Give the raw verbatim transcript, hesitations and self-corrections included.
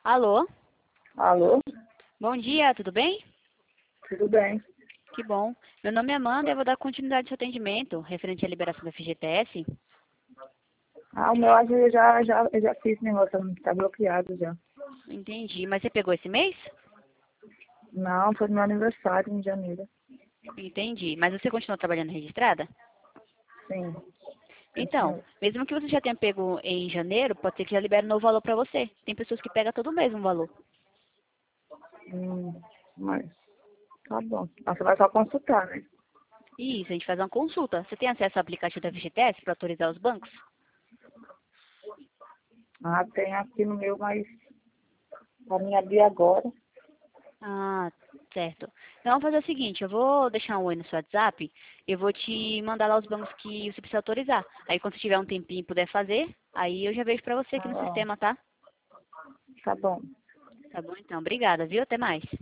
Alô? Alô? Bom dia, tudo bem? Tudo bem? Que bom. Meu nome é Amanda e eu vou dar continuidade ao seu atendimento, referente à liberação da F G T S. Ah, o meu acho que eu já, já, eu já fiz esse negócio, tá bloqueado já. Entendi. Mas você pegou esse mês? Não, foi no meu aniversário, em janeiro. Entendi. Mas você continua trabalhando registrada? Sim. Então, Continua. mesmo que você já tenha pego em janeiro, pode ser que já libere um novo valor para você. Tem pessoas que pegam todo mês um valor. Hum, mas tá bom. Mas você vai só consultar, né? Isso, a gente faz uma consulta. Você tem acesso ao aplicativo da F G T S para autorizar os bancos? Ah, tem aqui no meu, mas pra mim abrir agora. Ah, certo. Então vamos fazer o seguinte, eu vou deixar um oi no seu WhatsApp, eu vou te mandar lá os bancos que você precisa autorizar. Aí quando você tiver um tempinho e puder fazer, aí eu já vejo pra você aqui no Ah, sistema, tá? tá bom. Tá bom então, obrigada, viu? Até mais.